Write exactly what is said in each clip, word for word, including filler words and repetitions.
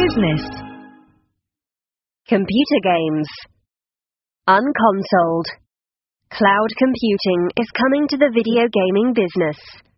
Business. Computer games. Unconsoled. Cloud computing is coming to the video gaming business.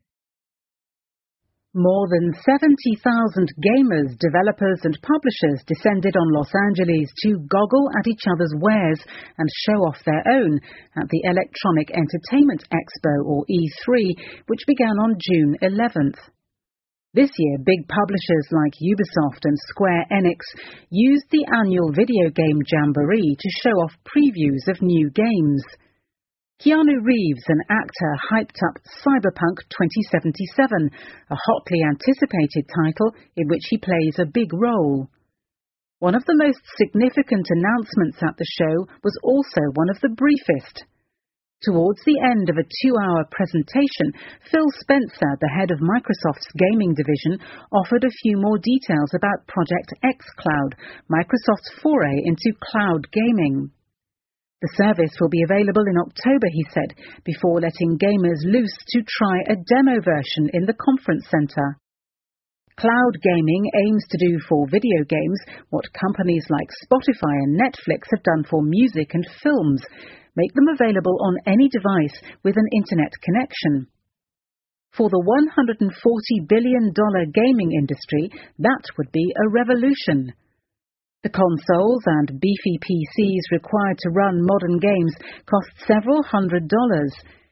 More than seventy thousand gamers, developers and publishers descended on Los Angeles to goggle at each other's wares and show off their own at the Electronic Entertainment Expo, or E three, which began on June eleventh. This year, big publishers like Ubisoft and Square Enix used the annual video game jamboree to show off previews of new games. Keanu Reeves, an actor, hyped up Cyberpunk twenty seventy-seven, a hotly anticipated title in which he plays a big role. One of the most significant announcements at the show was also one of the briefest. Towards the end of a two-hour presentation, Phil Spencer, the head of Microsoft's gaming division, offered a few more details about Project xCloud, Microsoft's foray into cloud gaming. The service will be available in October, he said, before letting gamers loose to try a demo version in the conference center. Cloud gaming aims to do for video games what companies like Spotify and Netflix have done for music and films, make them available on any device with an internet connection. For the one hundred forty billion dollars gaming industry, that would be a revolution. The consoles and beefy P Cs required to run modern games cost several hundred dollars.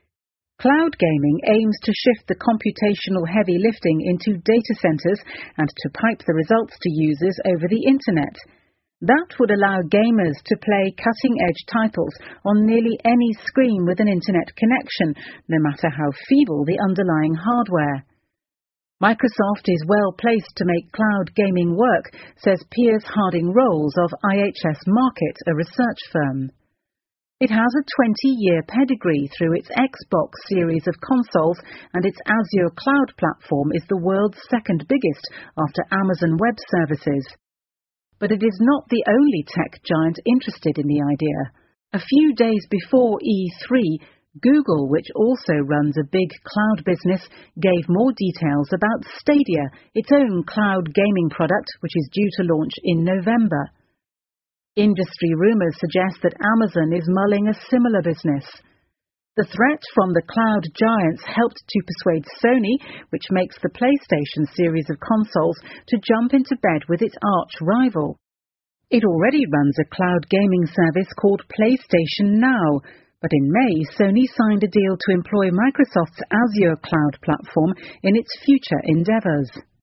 Cloud gaming aims to shift the computational heavy lifting into data centers and to pipe the results to users over the internet. That would allow gamers to play cutting-edge titles on nearly any screen with an internet connection, no matter how feeble the underlying hardware. Microsoft is well placed to make cloud gaming work, says Piers Harding Rolls of I H S Markit, a research firm. It has a twenty-year pedigree through its Xbox series of consoles, and its Azure cloud platform is the world's second biggest after Amazon Web Services. But it is not the only tech giant interested in the idea. A few days before E three, Google, which also runs a big cloud business, gave more details about Stadia, its own cloud gaming product, which is due to launch in November. Industry rumors suggest that Amazon is mulling a similar business. The threat from the cloud giants helped to persuade Sony, which makes the PlayStation series of consoles, to jump into bed with its arch rival. It already runs a cloud gaming service called PlayStation Now, but in May, Sony signed a deal to employ Microsoft's Azure cloud platform in its future endeavors.